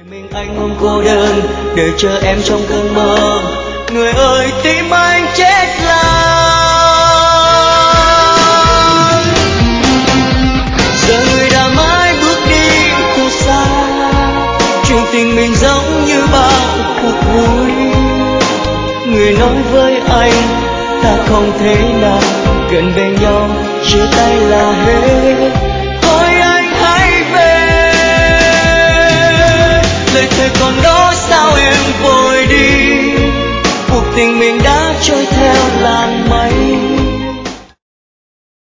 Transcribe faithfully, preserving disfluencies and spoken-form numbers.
mình anh không cô đơn, đợi chờ em trong cơn mơ. Người ơi tim anh chết lặng. Giờ người đã mãi bước đi từ xa, chuyện tình mình giống như bao cuộc vui. Người nói với anh ta không thể nào gần bên nhau, chia tay là hết.